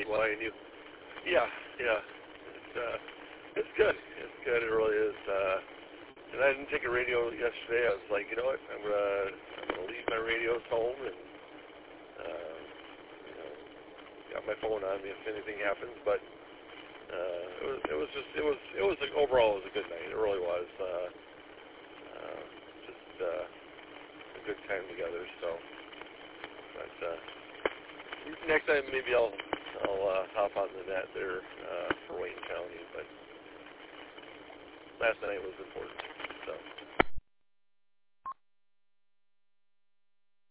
statewide. And yeah. It's good. It's good. It really is. And I didn't take a radio yesterday. I was like, you know what? I'm gonna leave my radios home and got my phone on me if anything happens. But it was overall it was a good night. It really was. Just a good time together. So, but next time maybe I'll hop on the net there for Wayne County. But last night was important. So.